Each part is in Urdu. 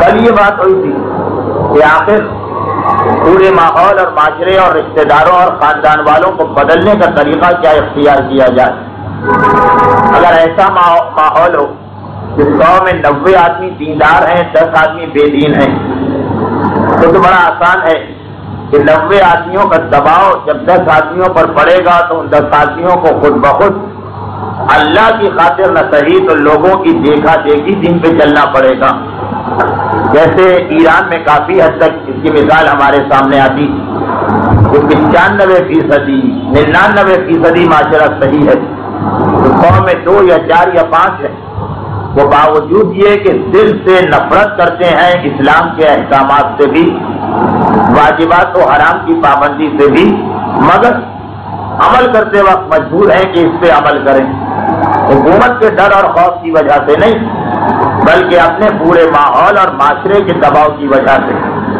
کل یہ بات ہوئی تھی کہ آخر پورے ماحول اور معاشرے اور رشتہ داروں اور خاندان والوں کو بدلنے کا طریقہ کیا اختیار کیا جائے۔ اگر ایسا ماحول ہو کہ 100 میں 90 آدمی دیندار ہیں، 10 آدمی بے دین ہیں، تو بڑا آسان ہے کہ 90 آدمیوں کا دباؤ جب 10 آدمیوں پر پڑے گا تو ان 10 آدمیوں کو خود بخود اللہ کی خاطر نہ صحیح تو لوگوں کی دیکھا دیکھی دین پہ چلنا پڑے گا۔ جیسے ایران میں کافی حد تک اس کی مثال ہمارے سامنے آتی کہ 95% 99% معاشرہ صحیح ہے، تو 100 میں 2 یا 4 یا 5 ہے، وہ باوجود یہ کہ دل سے نفرت کرتے ہیں اسلام کے احکامات سے بھی، واجبات و حرام کی پابندی سے بھی، مگر عمل کرتے وقت مجبور ہیں کہ اس پہ عمل کریں، حکومت کے ڈر اور خوف کی وجہ سے نہیں بلکہ اپنے پورے ماحول اور معاشرے کے دباؤ کی وجہ سے۔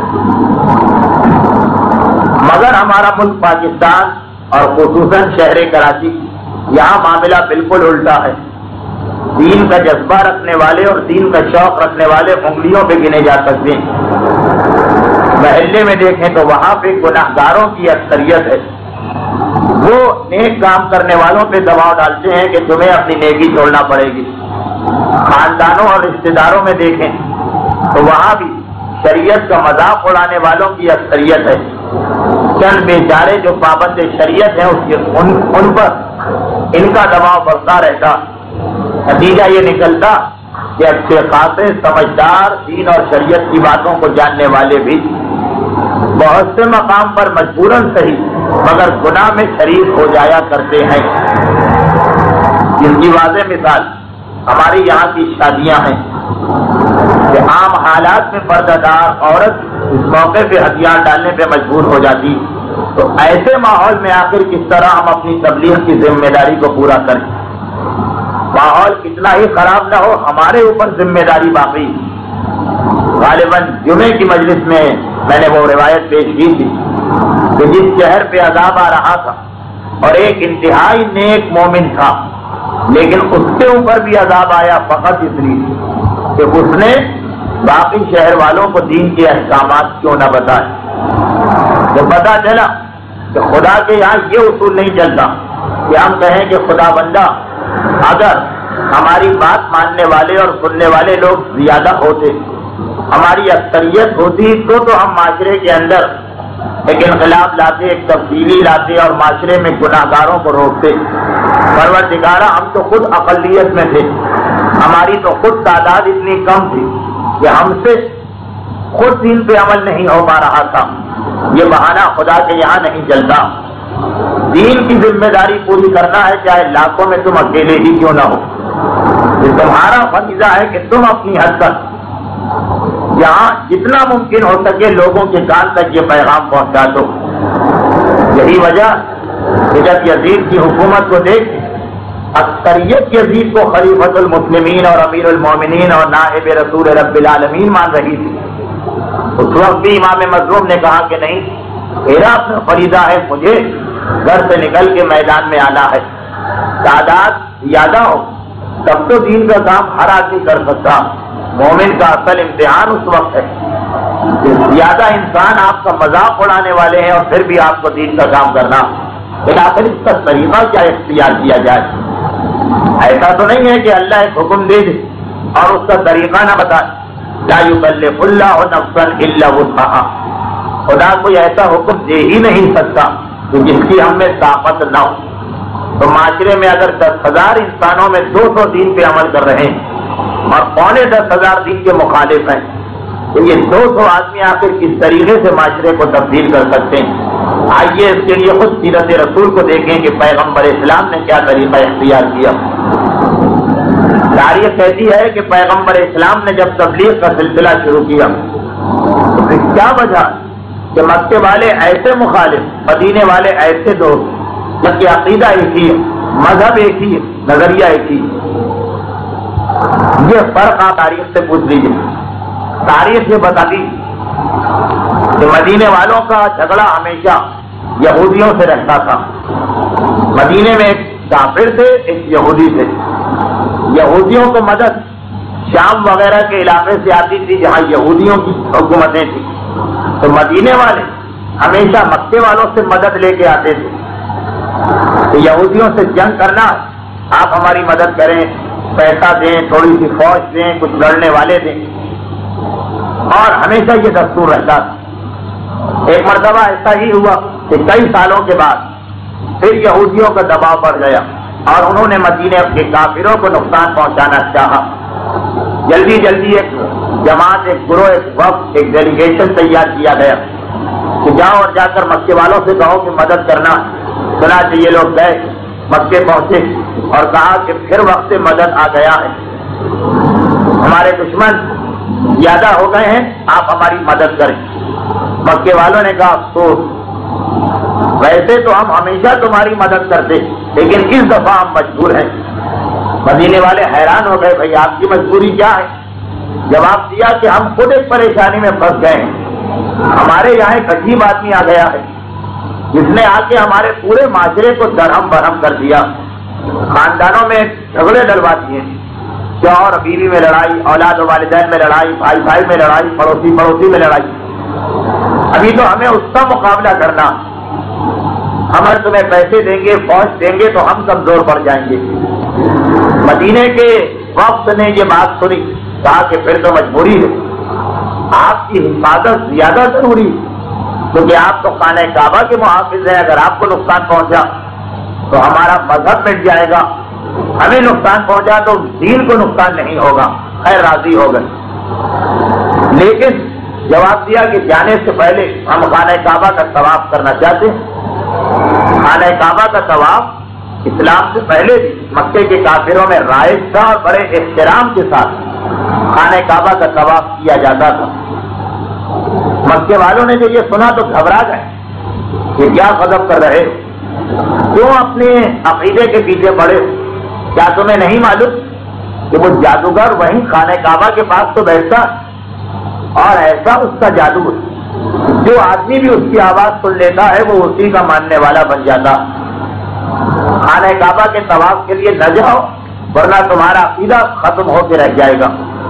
مگر ہمارا ملک پاکستان اور خصوصاً شہر کراچی، یہاں معاملہ بالکل الٹا ہے۔ دین کا جذبہ رکھنے والے اور دین کا شوق رکھنے والے انگلیوں پہ گنے جا سکتے ہیں۔ محلے میں دیکھیں تو وہاں پہ گناہگاروں کی اکثریت ہے، وہ نیک کام کرنے والوں پہ دباؤ ڈالتے ہیں کہ تمہیں اپنی نیکی چھوڑنا پڑے گی۔ خاندانوں اور رشتہ داروں میں دیکھیں تو وہاں بھی شریعت کا مذاق اڑانے والوں کی اکثریت ہے۔ چند بیچارے جو پابند شریعت ہیں ان پر ان کا دباؤ بڑھتا رہتا، نتیجہ یہ نکلتا کہ اچھے خاصے سمجھدار دین اور شریعت کی باتوں کو جاننے والے بھی بہت سے مقام پر مجبوراً صحیح مگر گناہ میں شریک ہو جایا کرتے ہیں۔ جس کی واضح مثال ہماری یہاں کی شادیاں ہیں کہ عام حالات میں پردہ دار عورت اس موقع پہ ہتھیار ڈالنے پہ مجبور ہو جاتی، تو ایسے ماحول میں آخر کس طرح ہم اپنی تبلیغ کی ذمہ داری کو پورا کریں؟ ماحول کتنا ہی خراب نہ ہو، ہمارے اوپر ذمہ داری باقی۔ غالباً جمعے کی مجلس میں نے وہ روایت پیش کی تھی کہ جس شہر پہ عذاب آ رہا تھا اور ایک انتہائی نیک مومن تھا، لیکن اس کے اوپر بھی عذاب آیا فقط اس لیے کہ اس نے باقی شہر والوں کو دین کے احکامات کیوں نہ بتائے۔ تو پتا چلا کہ خدا کے یہاں یہ اصول نہیں چلتا کہ ہم کہیں کہ خدا بندہ اگر ہماری بات ماننے والے اور سننے والے لوگ زیادہ ہوتے، ہماری اکثریت ہوتی تو ہم معاشرے کے اندر ایک انقلاب لاتے، ایک تبدیلی لاتے اور معاشرے میں گناہگاروں کو روکتے۔ پروردگارہ ہم تو خود اقلیت میں تھے، ہماری تو خود تعداد اتنی کم تھی کہ ہم سے خود دین پہ عمل نہیں ہو پا رہا تھا۔ یہ بہانہ خدا کے یہاں نہیں چلتا۔ دین کی ذمہ داری پوری کرنا ہے، چاہے لاکھوں میں تم اکیلے ہی کیوں نہ ہو۔ یہ تمہارا فریضہ ہے کہ تم اپنی حد تک جہاں جتنا ممکن ہو سکے لوگوں کے کان تک یہ پیغام پہنچا دو۔ یہی وجہ کہ جب یزید کی حکومت کو دیکھ اکثریت یزید کو خلیفۃ المسلمین اور امیر المومنین اور نائب رسول رب العالمین مان رہی تھی، اس وقت بھی امام مظلوم نے کہا کہ نہیں، میرا اپنا فریضہ ہے، مجھے گھر سے نکل کے میدان میں آنا ہے۔ تعداد زیادہ ہو تب تو دین کا کام ہر آدمی کر سکتا۔ مومن کا اصل امتحان اس وقت ہے کہ زیادہ انسان آپ کا مذاق اڑانے والے ہیں اور پھر بھی آپ کو دین کا کام کرنا، لیکن آخر اس کا طریقہ کیا اختیار کیا جائے؟ ایسا تو نہیں ہے کہ اللہ ایک حکم دے دے اور اس کا طریقہ نہ بتائے۔ لا یکلف اللہ نفسا الا وسعها، خدا کوئی ایسا حکم دے ہی نہیں سکتا کہ جس کی ہم میں طاقت نہ ہو۔ تو معاشرے میں اگر 10,000 انسانوں میں 200 دین پہ عمل کر رہے ہیں اور 10,500 دین کے مخالف ہیں، تو یہ 200 آدمی آخر کس طریقے سے معاشرے کو تبدیل کر سکتے ہیں؟ آئیے اس کے لیے خود سیرت رسول کو دیکھیں کہ پیغمبر اسلام نے کیا طریقہ اختیار کیا۔ تاریخ کہتی ہے کہ پیغمبر اسلام نے جب تبلیغ کا سلسلہ شروع کیا تو پھر کیا وجہ کہ مکے والے ایسے مخالف، مدینے والے ایسے دوست، جبکہ عقیدہ ایک ہی ہے، مذہب ایک ہی ہے، نظریہ ایک ہی ہے۔ یہ فرق آپ تاریخ سے پوچھ لیجیے۔ تاریخ یہ بتاتی کہ مدینے والوں کا جھگڑا ہمیشہ یہودیوں سے رہتا تھا۔ مدینے میں ایک کافر تھے، ایک یہودی تھے۔ یہودیوں کو مدد شام وغیرہ کے علاقے سے آتی تھی جہاں یہودیوں کی حکومتیں تھیں، تو مدینے والے ہمیشہ مکے والوں سے مدد لے کے آتے تھے کہ یہودیوں سے جنگ کرنا، آپ ہماری مدد کریں، پیسہ دیں، تھوڑی سی فوج دیں، کچھ لڑنے والے دیں، اور ہمیشہ یہ دستور رہتا تھا۔ ایک مرتبہ ایسا ہی ہوا کہ کئی سالوں کے بعد پھر یہودیوں کا دباؤ بڑھ گیا اور انہوں نے مدینے کے کافروں کو نقصان پہنچانا چاہا۔ جلدی جلدی ایک جماعت، ایک گروہ، ایک وفد، ایک ڈیلیگیشن تیار کیا گیا کہ جاؤ اور جا کر مکے والوں سے کہو کہ مدد کرنا۔ چنانچہ یہ لوگ گئے، مکے پہنچے اور کہا کہ پھر وقت مدد آ گیا ہے، ہمارے دشمن زیادہ ہو گئے ہیں، آپ ہماری مدد کریں۔ مکے والوں نے کہا افسوس، ویسے تو ہم ہمیشہ تمہاری مدد کرتے، لیکن اس دفعہ ہم مجبور ہیں۔ مدینے والے حیران ہو گئے، بھائی آپ کی مجبوری کیا ہے؟ جواب دیا کہ ہم خود ایک پریشانی میں پھنس گئے ہیں، ہمارے یہاں ایک عجیب آدمی آ گیا ہے جس نے آ کے ہمارے پورے معاشرے کو درہم برہم کر دیا، خاندانوں میں جھگڑے ڈلوا دیے، شوہر بیوی میں لڑائی، اولاد و والدین میں لڑائی، بھائی بھائی میں لڑائی، پڑوسی پڑوسی میں لڑائی۔ ابھی تو ہمیں اس کا مقابلہ کرنا، ہم اگر تمہیں پیسے دیں گے، فوج دیں گے تو ہم کمزور پڑ جائیں گے۔ مدینے کے وقت نے یہ بات سنی، کہا کہ پھر تو مجبوری ہے، آپ کی حفاظت زیادہ ضروری، کیونکہ آپ تو خانہ کعبہ کے محافظ ہیں، اگر آپ کو نقصان پہنچا تو ہمارا مذہب مٹ جائے گا، ہمیں نقصان پہنچا تو دین کو نقصان نہیں ہوگا۔ خیر راضی ہو گئے، لیکن جواب دیا کہ جانے سے پہلے ہم خانہ کعبہ کا طواف کرنا چاہتے ہیں۔ خانہ کعبہ کا طواف اسلام سے پہلے بھی مکے کے کافروں میں رائج تھا اور بڑے احترام کے ساتھ خانہ کعبہ کا طواف کیا جاتا تھا۔ مکے والوں نے جو یہ سنا تو گھبرا گئے کہ کیا غضب کر رہے، کیوں اپنے عقیدے کے پیچھے پڑے؟ کیا تمہیں نہیں معلوم کہ وہ جادوگر وہیں خانہ کعبہ کے پاس تو بیٹھتا اور ایسا اس کا جادو ہے، جو آدمی بھی اس کی آواز سن لیتا ہے وہ اسی کا ماننے والا بن جاتا۔ خانہ کعبہ کے طواف کے لیے نہ جاؤ ورنہ تمہارا عقیدہ ختم ہو کے رہ جائے گا۔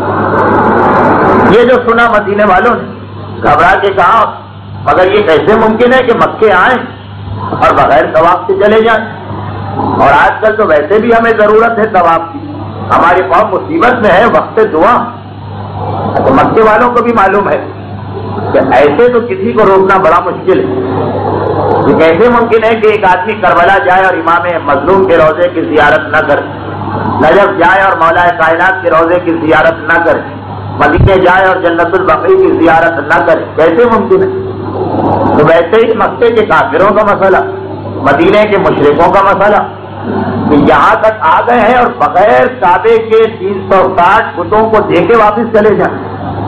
یہ جو سنا مدینے والوں نے گھبرا کے کہا مگر یہ کیسے ممکن ہے کہ مکے آئیں اور بغیر طواف سے چلے جائیں؟ اور آج کل تو ویسے بھی ہمیں ضرورت ہے طواف کی، ہماری قوم مصیبت میں ہے، وقت دعا۔ تو مکے والوں کو بھی معلوم ہے کہ ایسے تو کسی کو روکنا بڑا مشکل ہے، یہ کیسے ممکن ہے کہ ایک آدمی کربلا جائے اور امام مظلوم کے روضے کی زیارت نہ کرے، نجف جائے اور مولا کائنات کے روضے کی زیارت نہ کرے، مدینے جائے اور جنت البقیع کی زیارت نہ کرے، کیسے ممکن ہے؟ تو ویسے ہی مکے کے کافروں کا مسئلہ، مدینے کے مشرکوں کا مسئلہ کہ یہاں تک آ گئے ہیں اور بغیر کعبے کے 360 بتوں کو دیکھے واپس چلے جائیں۔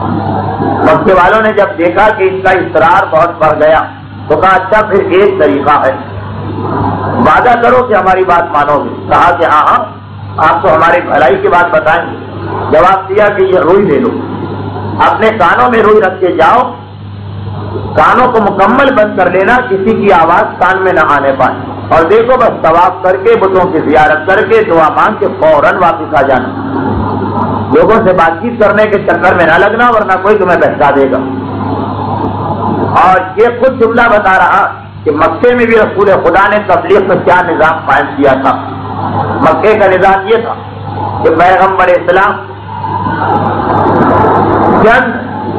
مکے والوں نے جب دیکھا کہ ان کا اصرار بہت بڑھ گیا تو کہا اچھا پھر ایک طریقہ ہے، وعدہ کرو کہ ہماری بات مانو گے۔ کہا کہ ہاں ہاں آپ تو ہماری بھلائی کی بات بتائیں گے۔ جواب دیا کہ یہ روئی لے لو، اپنے کانوں میں روئی رکھ کے جاؤ، کانوں کو مکمل بند کر لینا، کسی کی آواز کان میں نہ آنے پائے، اور دیکھو بس طواف کر کے بتوں کی زیارت کر کے دعا مانگ کے فوراً واپس آ جانا، لوگوں سے بات چیت کرنے کے چکر میں نہ لگنا ورنہ کوئی تمہیں بہکا دے گا۔ اور یہ خود جملہ بتا رہا کہ مکے میں بھی رسول خدا نے تبلیغ کا کیا نظام قائم کیا تھا۔ مکے کا نظام یہ تھا کہ پیغمبر اسلام چند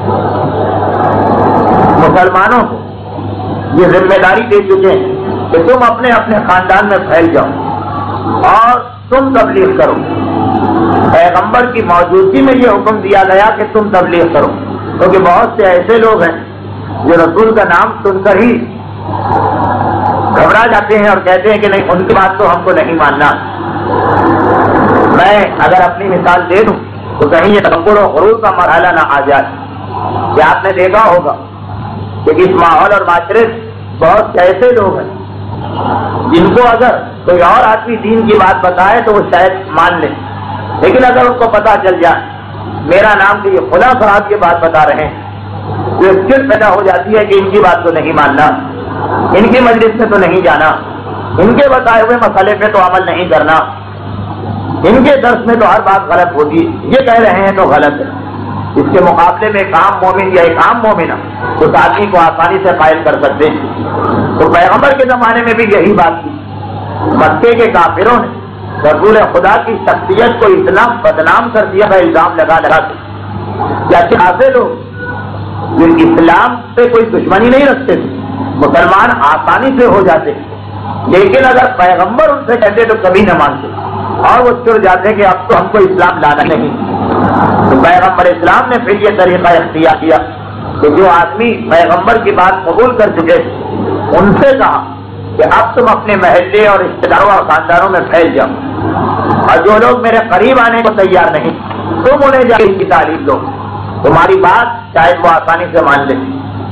مسلمانوں کو یہ ذمہ داری دے چکے ہیں کہ تم اپنے اپنے خاندان میں پھیل جاؤ اور تم تبلیغ کرو۔ پیغمبر کی موجودگی میں یہ حکم دیا گیا کہ تم تبلیغ کرو، کیونکہ بہت سے ایسے لوگ ہیں جو رسول کا نام سن کر ہی گھبرا جاتے ہیں اور کہتے ہیں کہ نہیں ان کی بات تو ہم کو نہیں ماننا۔ میں اگر اپنی مثال دے دوں تو کہیں یہ تکبر و غرور کا مرحلہ نہ آ جائے کہ آپ نے دیکھا ہوگا کہ اس ماحول اور معاشرے بہت سے ایسے لوگ ہیں جن کو اگر کوئی اور آدمی دین کی بات بتائے تو وہ شاید مان لیں، لیکن اگر ان کو پتا چل جائے میرا نام کہ یہ خدا صاحب یہ بات بتا رہے ہیں تو ایک چڑ پیدا ہو جاتی ہے کہ ان کی بات تو نہیں ماننا، ان کی مجلس میں تو نہیں جانا، ان کے بتائے ہوئے مسئلے پہ تو عمل نہیں کرنا۔ ان کے درس میں تو ہر بات غلط ہوتی ہے، یہ کہہ رہے ہیں تو غلط ہے۔ اس کے مقابلے میں ایک عام مومن یا ایک عام مومنہ اس آدمی کو آسانی سے قائل کر سکتے ہیں۔ تو پیغمبر کے زمانے میں بھی یہی بات تھی، مکے کے کافروں نے رسول خدا کی شخصیت کو اتنا بدنام کر دیا تھا، الزام لگا کے جیسے خاصے لوگ جو اسلام سے کوئی دشمنی نہیں رکھتے تھے، مسلمان آسانی سے ہو جاتے، لیکن اگر پیغمبر ان سے کہتے تو کبھی نہ مانتے اور وہ چڑ جاتے کہ اب تو ہم کو اسلام لانا نہیں۔ تو پیغمبر اسلام نے پھر یہ طریقہ اختیار کیا کہ جو آدمی پیغمبر کی بات قبول کر چکے تھے ان سے کہا کہ اب تم اپنے محلے اور رشتے داروں اور خاندانوں میں پھیل جاؤ، اور جو لوگ میرے قریب آنے کو تیار نہیں تم انہیں جا کے ان کی تعلیم دو، تمہاری بات شاید وہ آسانی سے مان لیں۔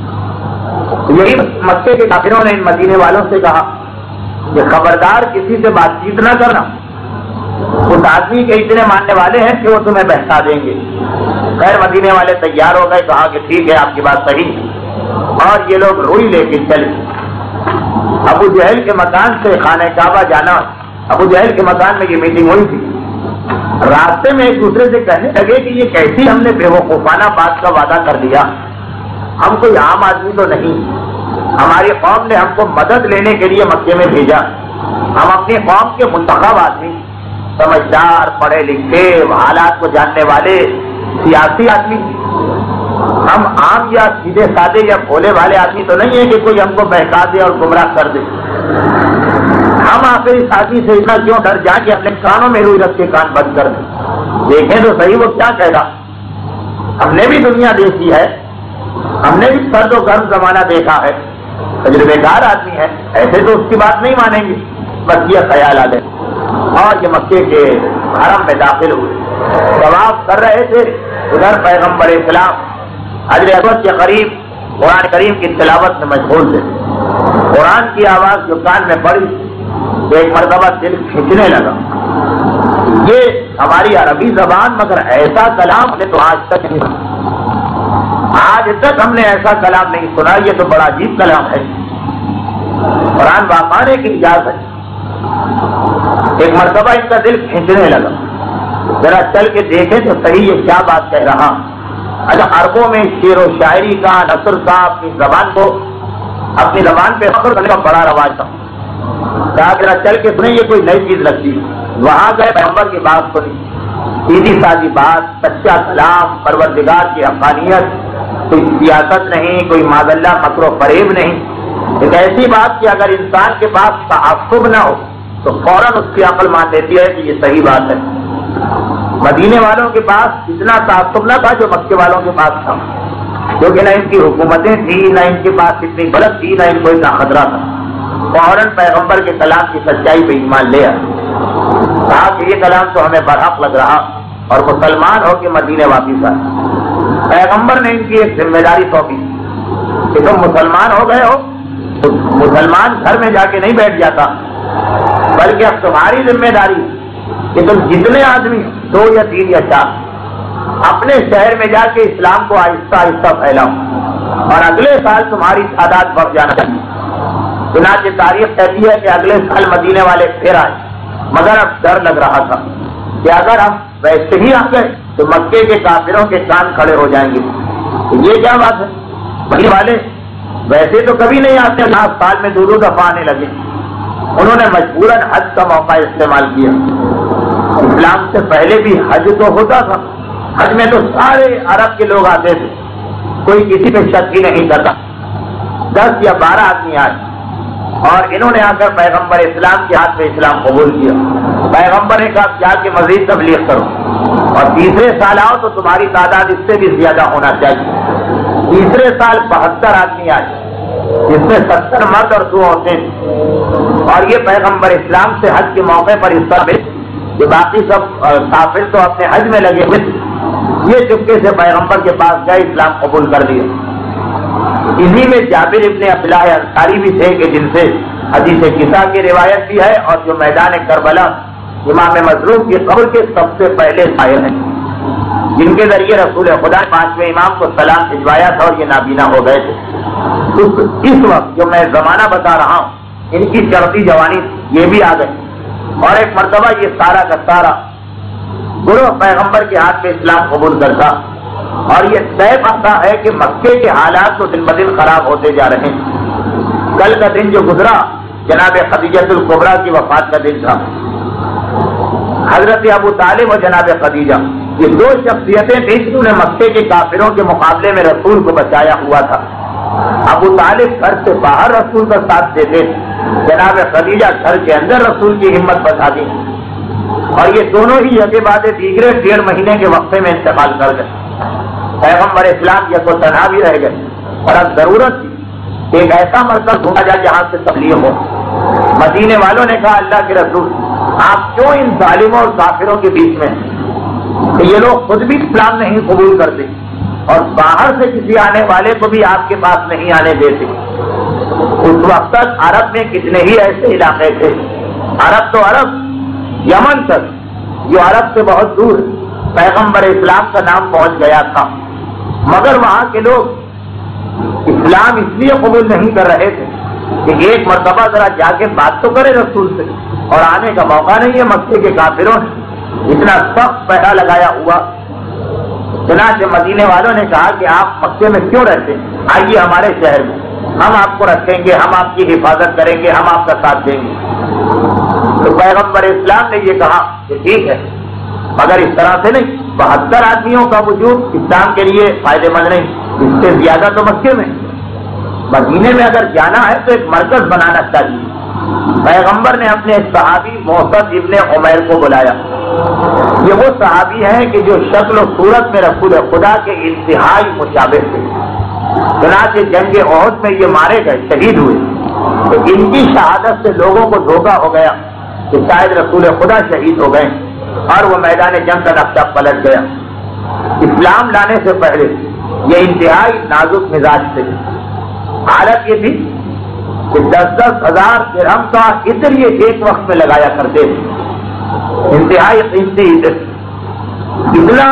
یہی مکے کے کافروں نے ان مدینے والوں سے کہا کہ خبردار کسی سے بات چیت نہ کرنا، اس آدمی کے اتنے ماننے والے ہیں کہ وہ تمہیں بہتا دیں گے۔ خیر مدینے والے تیار ہو گئے، کہا کہ ٹھیک ہے آپ کی بات صحیح ہے، اور یہ لوگ روئی لے کے چلے۔ ابو جہل کے مکان سے خانہ کعبہ جانا، ابو جہل کے مکان میں یہ میٹنگ ہوئی تھی۔ راستے میں ایک دوسرے سے کہنے لگے کہ یہ کیسی ہم نے بے وقوفانہ بات کا وعدہ کر دیا، ہم کوئی عام آدمی تو نہیں، ہماری قوم نے ہم کو مدد لینے کے لیے مکے میں بھیجا، ہم اپنی قوم کے منتخب آدمی، سمجھدار، پڑھے لکھے، حالات کو جاننے والے، سیاسی آدمی، ہم عام یا سیدھے سادے یا بھولے والے آدمی تو نہیں ہیں کہ کوئی ہم کو بہکا دے اور گمراہ کر دے۔ ہم آخر اس آدمی سے اتنا کیوں ڈر جائیں کہ اپنے کانوں میں روئی رکھ کے کان بند کر دیں؟ دیکھیں تو صحیح وہ کیا کہے گا۔ ہم نے بھی دنیا دیکھی ہے، ہم نے بھی سرد و گرم زمانہ دیکھا ہے، تجربے کار آدمی ہے، ایسے تو اس کی بات نہیں مانیں گے۔ بس یہ خیال آ گئے اور یہ مکے کے حرم میں داخل ہوئے، طواف کر رہے تھے، ادھر پیغمبر اسلام حجر اسود کے قریب قرآن کریم کی تلاوت میں مشغول تھے۔ قرآن کی آواز جو کان میں پڑی، ایک مرتبہ دل کھینچنے لگا۔ یہ ہماری عربی زبان مگر ایسا کلام نے تو آج تک نہیں سنا، آج تک ہم نے ایسا کلام نہیں سنا، یہ تو بڑا عجیب کلام ہے، قرآن باقانے کی اجازت ہے۔ ایک مرتبہ ان کا دل کھینچنے لگا، ذرا چل کے دیکھیں تو صحیح یہ کیا بات کہہ رہا۔ اچھا عربوں میں شعر و شاعری کا، نثر کا اپنی زبان پہ فخر کرنے کا بڑا رواج تھا۔ کہا ذرا چل کے سنیں، یہ کوئی نئی چیز لگتی۔ وہاں گئے، پیغمبر کی بات سنی، سیدھی سادی بات، سچا کلام، پروردگار کی حقانیت، کوئی سیاست نہیں، کوئی معاذ اللہ مکر و فریب نہیں، ایک ایسی بات کہ اگر انسان کے پاس تعصب نہ ہو تو فوراً اس کی عقل مان لیتی ہے کہ یہ صحیح بات ہے۔ مدینے والوں کے پاس اتنا تعصب نہ تھا جو مکے والوں کے پاس تھا، کیونکہ نہ ان کی حکومتیں تھیں، نہ ان کے پاس اتنی غلط تھی، نہ ان کو اتنا خطرہ تھا۔ فوراً پیغمبر کے کلام کی سچائی پہ ایمان لے آئے، کہا کہ یہ کلام تو ہمیں برحق لگ رہا، اور مسلمان ہو کے مدینے واپس آئے۔ پیغمبر نے ان کی ایک ذمہ داری سونپی کہ تم مسلمان ہو گئے ہو تو مسلمان گھر میں جا کے نہیں بیٹھ جاتا، بلکہ اب تمہاری ذمہ داری کہ تم جتنے آدمی 2 یا 3 یا 4 اپنے شہر میں جا کے اسلام کو آہستہ آہستہ پھیلاؤ، اور اگلے سال تمہاری تعداد بڑھ جانا چاہیے۔ چنانچہ تاریخ کہتی ہے کہ اگلے سال مدینے والے پھر آئے، مگر اب ڈر لگ رہا تھا کہ اگر ہم ویسے ہی آ گئے تو مکے کے کافروں کے کان کھڑے ہو جائیں گے۔ یہ کیا بات ہے، مدینے والے ویسے تو کبھی نہیں آتے، سال میں 2 دفعہ آنے لگے۔ انہوں نے مجبوراً حج کا موقع استعمال کیا۔ اسلام سے پہلے بھی حج تو ہوتا تھا، حج میں تو سارے عرب کے لوگ آتے تھے، کوئی کسی پہ شک ہی نہیں کرتا۔ 10 یا 12 آدمی آئے اور انہوں نے آ کر پیغمبر اسلام کے ہاتھ میں اسلام قبول کیا۔ پیغمبر نے کہا کیا کہ مزید تبلیغ کرو، اور تیسرے سال آؤ تو تمہاری تعداد اس سے بھی زیادہ ہونا چاہیے۔ تیسرے سال 72 آدمی آئے، جس میں 70 مرد اور 2 عورتیں تھیں، اور یہ پیغمبر اسلام سے حج کے موقع پر اس طرح کہ باقی سب کافر تو اپنے حج میں لگے ہوئے تھے، یہ چپکے سے پیغمبر کے پاس گئے، اسلام قبول کر لیا۔ انہی میں جابر ابن عبداللہ انصاری بھی تھے کہ جن سے حدیث قصہ کی روایت بھی ہے، اور جو میدان کربلا امام مظلوم کی قبر کے سب سے پہلے شاعر ہیں، جن کے ذریعے رسول خدا 5ویں امام کو سلام بھجوایا تھا اور یہ نابینا ہو گئے تھے۔ اس وقت جو میں زمانہ بتا رہا ہوں، ان کی چڑھتی جوانی یہ بھی آ گئی، اور ایک مرتبہ یہ سارا کا سارا گروہ پیغمبر کے ہاتھ میں اسلام قبول کرتا، اور یہ طے پاتا ہے کہ مکے کے حالات تو دن بدن خراب ہوتے جا رہے ہیں۔ کل کا دن جو گزرا جناب خدیجہ الکبریٰ کی وفات کا دن تھا۔ حضرت ابو طالب اور جناب خدیجہ یہ دو شخصیتیں تھیں جنہوں نے مکے کے کافروں کے مقابلے میں رسول کو بچایا ہوا تھا۔ ابو طالب گھر سے باہر رسول کا ساتھ دیتے، جناب خدیجہ گھر کے اندر رسول کی ہمت بتا دی، اور یہ دونوں ہی یکے بعد دیگرے 1.5 مہینے کے وقفے میں انتقال کر گئے۔ پیغمبر اسلام یہ کو تنہا بھی رہ گئے، اور اب ضرورت تھی کہ ایک ایسا مرکز ڈھونڈا جائے جہاں سے تبلیغ ہو۔ مدینے والوں نے کہا اللہ کے رسول آپ کیوں ان ظالموں اور کافروں کے بیچ میں ہیں؟ کہ یہ لوگ خود بھی اسلام نہیں قبول کرتے اور باہر سے کسی آنے والے کو بھی آپ کے پاس نہیں آنے دیتے۔ اس وقت تک عرب میں کتنے ہی ایسے علاقے تھے، عرب تو عرب، یمن تک جو عرب سے بہت دور پیغمبر اسلام کا نام پہنچ گیا تھا، مگر وہاں کے لوگ اسلام اس لیے قبول نہیں کر رہے تھے کہ ایک مرتبہ ذرا جا کے بات تو کرے رسول سے، اور آنے کا موقع نہیں ہے۔ مکے کے کافروں نے اتنا سخت پہرا لگایا ہوا، چنانچہ مدینے والوں نے کہا کہ آپ مکے میں کیوں رہتے ہیں، آئیے ہمارے شہر میں، ہم آپ کو رکھیں گے، ہم آپ کی حفاظت کریں گے، ہم آپ کا ساتھ دیں گے۔ تو پیغمبر اسلام نے یہ کہا کہ ٹھیک ہے، مگر اس طرح سے نہیں، 72 آدمیوں کا وجود اسلام کے لیے فائدہ مند نہیں، اس سے زیادہ تو مکے میں، مدینے میں اگر جانا ہے تو ایک مرکز بنانا چاہیے۔ پیغمبر نے اپنے صحابی موصد ابن عمیر کو بلایا۔ یہ وہ صحابی ہیں کہ جو شکل و صورت میں رسول خدا کے انتہائی مشابہ تھے، چنانچہ جنگ احد میں یہ مارے گئے، شہید ہوئے، تو ان کی شہادت سے لوگوں کو دھوکہ ہو گیا کہ شاید رسول خدا شہید ہو گئے، اور وہ میدان جنگ کا نقشہ پلٹ گیا۔ اسلام لانے سے پہلے یہ انتہائی نازک مزاج تھے۔ حالت یہ تھی کہ 10-10 ہزار درہم کا عطر یہ ایک وقت میں لگایا کرتے تھے، انتہائی قیمتی عطر۔ اتنا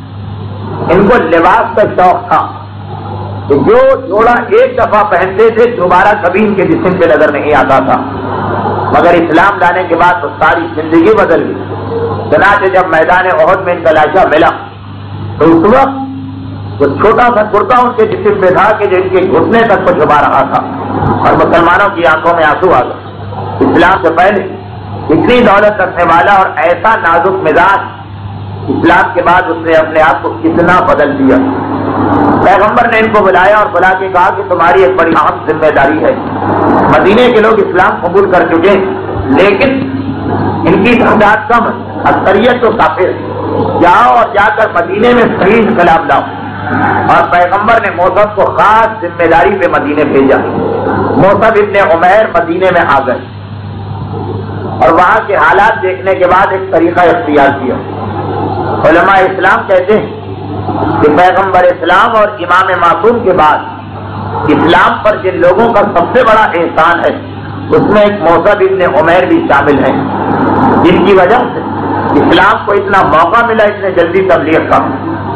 ان کو لباس کا شوق تھا کہ جو جوڑا ایک دفعہ پہنتے تھے دوبارہ کبھی ان کے جسم پہ نظر نہیں آتا تھا، مگر اسلام لانے کے بعد تو ساری زندگی بدل گئی۔ چنانچہ جب میدان احد میں ان کا لاشا ملا تو اس وقت وہ چھوٹا سا کرتا ان کے جسم پہ تھا کہ جو ان کے گھٹنے تک کو چھپا رہا تھا، اور مسلمانوں کی آنکھوں میں آنسو آ گئے۔ اسلام سے پہلے اتنی دولت رکھنے والا اور ایسا نازک مزاج، اسلام کے بعد اس نے اپنے آپ کو کتنا بدل دیا۔ پیغمبر نے ان کو بلایا اور بلا کے کہا کہ تمہاری ایک بڑی اہم ذمہ داری ہے، مدینے کے لوگ اسلام قبول کر چکے لیکن ان کی تعداد کم ہے، اکثریت تو کافر ہے، جاؤ اور جا کر مدینے میں صحیح انقلاب لاؤ۔ اور پیغمبر نے موصد کو خاص ذمہ داری پہ مدینے بھیجا۔ موصد ابن عمیر مدینے میں آ گئے اور وہاں کے حالات دیکھنے کے بعد ایک طریقہ اختیار کیا۔ علماء اسلام کہتے ہیں کہ پیغمبر اسلام اور امام معصوم کے بعد اسلام پر جن لوگوں کا سب سے بڑا احسان ہے اس میں ایک موصد ابن عمیر بھی شامل ہیں، جن کی وجہ سے اسلام کو اتنا موقع ملا اتنے جلدی تبلیغ کا۔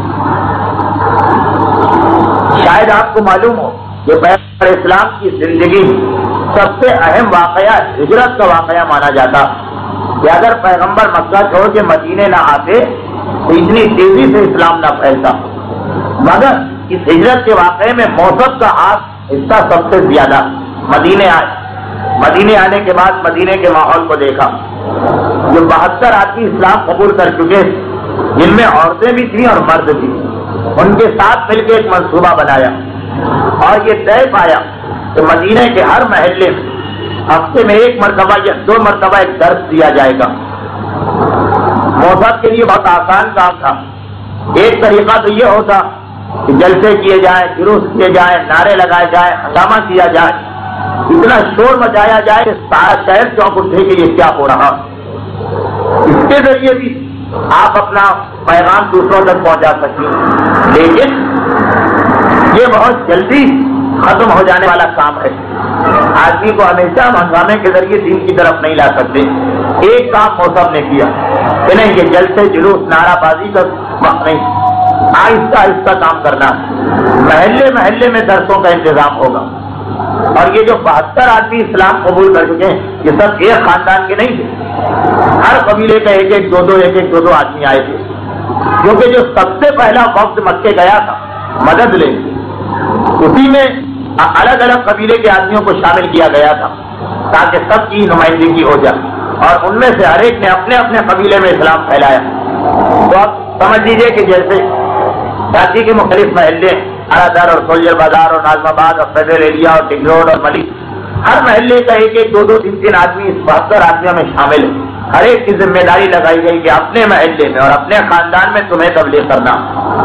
شاید آپ کو معلوم ہو کہ پیغمبر اسلام کی زندگی سب سے اہم واقعہ ہجرت کا واقعہ مانا جاتا کہ اگر پیغمبر مکہ چھوڑ کے مدینے نہ آتے تو اتنی تیزی سے اسلام نہ پھیلتا، مگر اس ہجرت کے واقعے میں موصد کا ہاتھ حصہ سب سے زیادہ۔ مدینے آئے، مدینے آنے کے بعد مدینے کے ماحول کو دیکھا، جو 72 آدمی اسلام قبول کر چکے جن میں عورتیں بھی تھیں اور مرد بھی، ان کے ساتھ مل کے ایک منصوبہ بنایا اور یہ طے پایا کہ مدینے کے ہر محلے میں ہفتے میں 1 مرتبہ یا 2 مرتبہ ایک درس دیا جائے گا۔ موصد کے لیے بہت آسان کام تھا۔ ایک طریقہ تو یہ ہوتا کہ جلسے کیے جائیں، جلوس کیے جائیں، نعرے لگائے جائیں، ہنگامہ کیا جائے، اتنا شور مچایا جائے کہ سارا شہر چونک اٹھے کہ یہ کیا ہو رہا۔ اس کے ذریعے بھی آپ اپنا پیغام دوسروں تک پہنچا سکیں، لیکن یہ بہت جلدی ختم ہو جانے والا کام ہے۔ آدمی کو ہمیشہ ہنگامے کے ذریعے دین کی طرف نہیں لا سکتے۔ ایک کام موصد نے کیا کہ نہیں، یہ جلسے جلوس نعرہ بازی کا وقت نہیں، آہستہ آہستہ کام کرنا، محلے محلے میں درسوں کا انتظام ہوگا۔ اور یہ جو 72 آدمی اسلام قبول کر چکے ہیں یہ سب ایک خاندان کے نہیں تھے، ہر قبیلے کا ایک ایک دو آدمی آئے تھے، کیونکہ جو سب سے پہلا وقت مکے گیا تھا مدد لے، اسی میں الگ الگ قبیلے کے آدمیوں کو شامل کیا گیا تھا تاکہ سب کی نمائندگی ہو جائے، اور ان میں سے ہر ایک نے اپنے اپنے قبیلے میں اسلام پھیلایا۔ تو اب سمجھ لیجیے کہ جیسے کراچی کے مختلف محلے ارادر اور سولجر بازار اور نازم آباد اور فیڈرل ایریا اور ٹنگ روڈ اور ملک، ہر محلے کا ایک ایک دو تین آدمی اس 72 آدمیوں میں شامل ہے۔ ہر ایک کی ذمہ داری لگائی گئی کہ اپنے محلے میں اور اپنے خاندان میں تمہیں تبلیغ کرنا۔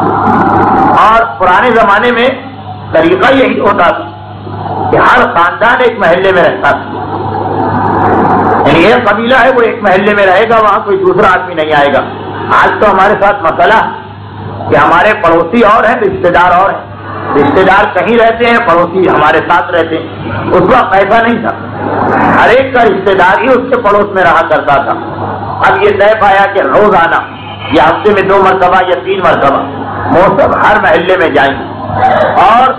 اور پرانے زمانے میں طریقہ یہی ہوتا تھا کہ ہر خاندان ایک محلے میں رہتا تھا، یعنی یہ قبیلہ ہے وہ ایک محلے میں رہے گا، وہاں کوئی دوسرا آدمی نہیں آئے گا۔ آج تو ہمارے ساتھ مسئلہ کہ ہمارے پڑوسی اور ہیں، رشتے دار اور ہیں، رشتے دار کہیں رہتے ہیں، پڑوسی ہمارے ساتھ رہتے ہیں۔ اس وقت ایسا نہیں تھا، ہر ایک کا رشتے دار ہی اس کے پڑوس میں رہا کرتا تھا۔ اب یہ طے پایا کہ روزانہ یا ہفتے میں 2 مرتبہ یا 3 مرتبہ موسم ہر محلے میں جائیں گے، اور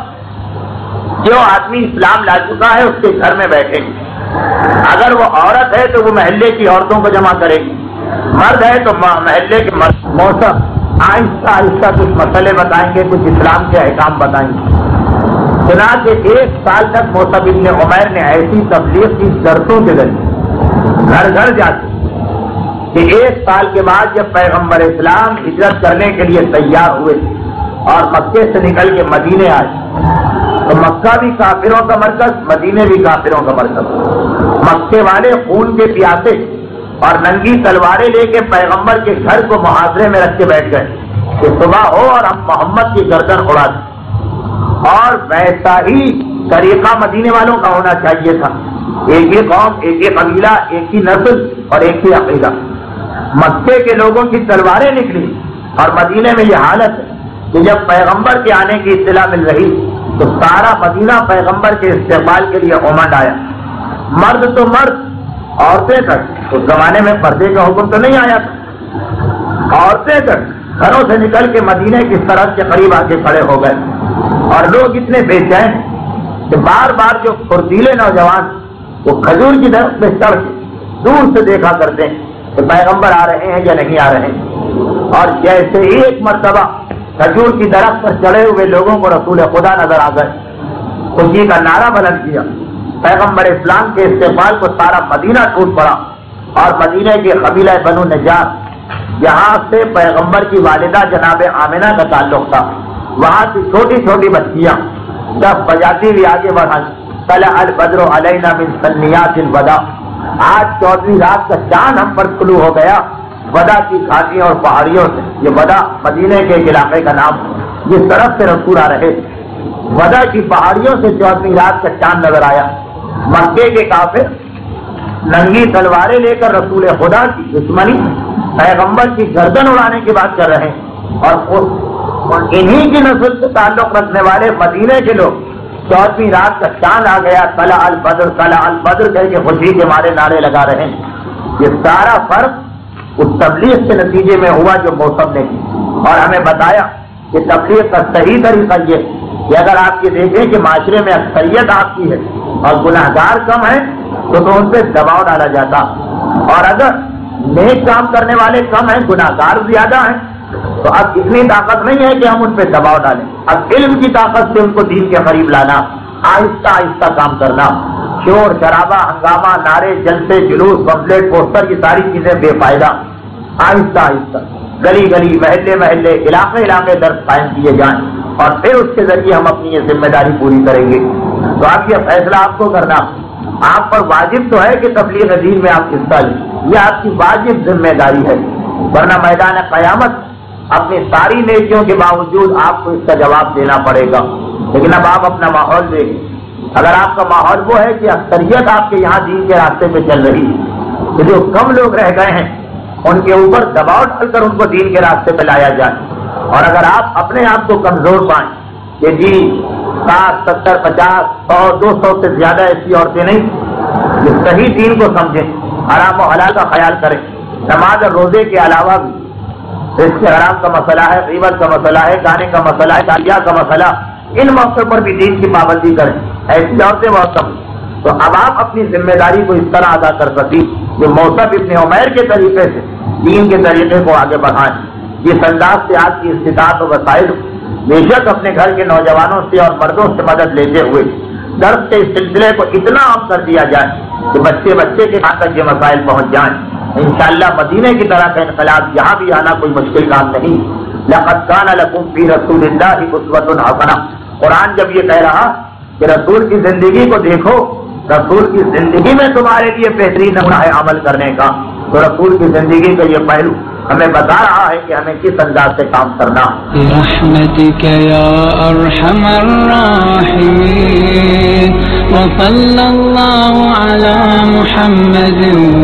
جو آدمی اسلام لا چکا ہے اس کے گھر میں بیٹھیں گے۔ اگر وہ عورت ہے تو وہ محلے کی عورتوں کو جمع کرے گی، مرد ہے تو محلے کے مرد۔ موسم آہستہ آہستہ کچھ مسئلے بتائیں گے، کچھ اسلام کے احکام بتائیں گے۔ چنانچہ 1 سال تک موسیٰ ابن عمیر نے ایسی تبلیغ کی شرطوں کے ذریعے گھر گھر جاتے کہ 1 سال کے بعد جب پیغمبر اسلام ہجرت کرنے کے لیے تیار ہوئے اور مکے سے نکل کے مدینے آئے تو مکہ بھی کافروں کا مرکز، مدینے بھی کافروں کا مرکز۔ مکے والے خون کے پیاسے اور ننگی تلواریں لے کے پیغمبر کے گھر کو محاصرے میں رکھ کے بیٹھ گئے کہ صبح ہو اور ہم محمد کی گردن اڑا دیں، اور ویسا ہی طریقہ مدینے والوں کا ہونا چاہیے تھا، ایک ہی قوم، ایک ہی قبیلہ، ایک ہی نسل اور ایک ہی عقیدہ۔ مکے کے لوگوں کی تلواریں نکلی، اور مدینے میں یہ حالت ہے کہ جب پیغمبر کے آنے کی اطلاع مل رہی تو سارا مدینہ پیغمبر کے استقبال کے لیے امنڈ آیا، مرد تو مرد، عورتیں تک۔ اس زمانے میں پردے کا حکم تو نہیں آیا تھا، عورتیں تک گھروں سے نکل کے مدینے کی سرحد کے قریب آ کے کھڑے ہو گئے، اور لوگ اتنے بے چین کہ بار بار جو پھرتیلے نوجوان وہ کھجور کی درخت پہ چڑھ کے دور سے دیکھا کرتے ہیں کہ پیغمبر آ رہے ہیں یا نہیں آ رہے ہیں، اور جیسے ہی ایک مرتبہ کھجور کی درخت پر چڑھے ہوئے لوگوں کو رسول خدا نظر آ گئے، خوشی کا نعرہ بلند کیا، پیغمبر اسلام کے استقبال کو سارا مدینہ ٹوٹ پڑا۔ اور مدینہ کے قبیلہ بنو نجار، جہاں سے پیغمبر کی والدہ جناب آمنہ کا تعلق تھا، وہاں کی چھوٹی چھوٹی بچیاں جب بجاتی ہوئی آگے بڑھا، طلع البدر علینا من ثنیات الوداع، آج 14ویں رات کا چاند ہم پر طلوع ہو گیا ودا کی گھاٹیوں اور پہاڑیوں سے۔ یہ ودا مدینے کے ایک علاقے کا نام، جس طرف سے رسول آ رہے، ودا کی پہاڑیوں سے 14ویں رات کا چاند نظر آیا۔ مکے کے کافر ننگی تلواریں لے کر رسول خدا کی دشمنی، پیغمبر کی گردن اڑانے کی بات کر رہے ہیں، اور انہی کی نسل سے تعلق رکھنے والے مدینے کے لوگ 14ویں رات کا چاند آ گیا، طلع البدر طلع البدر کہہ کے خوشی کے مارے نعرے لگا رہے ہیں۔ یہ سارا فرق اس تبلیغ کے نتیجے میں ہوا جو موسم نے کی، اور ہمیں بتایا کہ تبلیغ کا صحیح طریقہ یہ کہ اگر آپ یہ دیکھیں کہ معاشرے میں اکثریت آپ کی ہے اور گناہ گار کم ہے تو ان پہ دباؤ ڈالا جاتا، اور اگر نیک کام کرنے والے کم ہیں، گناہ گار زیادہ ہیں، تو اب اتنی طاقت نہیں ہے کہ ہم ان پہ دباؤ ڈالیں۔ اب علم کی طاقت سے ان کو دین کے قریب لانا، آہستہ آہستہ کام کرنا، شور شرابہ ہنگامہ نعرے جلسے جلوس پمفلیٹ پوسٹر یہ ساری چیزیں بے فائدہ، آہستہ آہستہ گلی گلی محلے محلے علاقے علاقے درس قائم کیے جائیں، اور پھر اس کے ذریعے ہم اپنی یہ ذمہ داری پوری کریں گے۔ تو آپ یہ فیصلہ آپ کو کرنا، آپ پر واجب تو ہے کہ تبلیغ دین میں آپ حصہ لیں، یہ آپ کی واجب ذمہ داری ہے، ورنہ میدان قیامت اپنی ساری نیکیوں کے باوجود آپ کو اس کا جواب دینا پڑے گا۔ لیکن اب آپ اپنا ماحول دیکھیں، اگر آپ کا ماحول وہ ہے کہ اکثریت آپ کے یہاں دین کے راستے پہ چل رہی ہے، تو جو کم لوگ رہ گئے ہیں ان کے اوپر دباؤ ڈال کر ان کو دین کے راستے پہ لایا جائے، اور اگر آپ اپنے آپ کو کمزور پائیں کہ جی 60 70 50 100 200 سے زیادہ ایسی عورتیں نہیں جو صحیح دین کو سمجھیں، حرام و حلال کا خیال کریں، نماز اور روزے کے علاوہ بھی رزق حرام کا مسئلہ ہے، غیبت کا مسئلہ ہے، گانے کا مسئلہ ہے، تالیہ کا مسئلہ، ان موقع پر بھی دین کی پابندی کریں، ایسی عورتیں بہت کم، تو اب آپ اپنی ذمہ داری کو اس طرح ادا کر سکیں جو موصف ابن عمیر کے طریقے سے دین کے طریقے کو آگے بڑھائیں. جس انداز سے آپ کی استطاعت و وسائل بے شک اپنے گھر کے نوجوانوں سے اور مردوں سے مدد لیتے ہوئے درس کے اس سلسلے کو اتنا عام کر دیا جائے کہ بچے کے یہاں تک یہ مسائل پہنچ جائیں. انشاءاللہ مدینے کی طرح کا انقلاب یہاں بھی آنا کوئی مشکل کام نہیں. لقد کان لکم فی رسول اللہ اسوۃ حسنہ. قرآن جب یہ کہہ رہا کہ رسول کی زندگی کو دیکھو، رسول کی زندگی میں تمہارے لیے بہترین نمونہ ہے عمل کرنے کا، تو رسول کی زندگی کا یہ پہلو ہمیں بتا رہا ہے کہ ہمیں کس انداز سے کام کرنا. برحمتک یا ارحم الراحمین وصلی اللہ علی محمد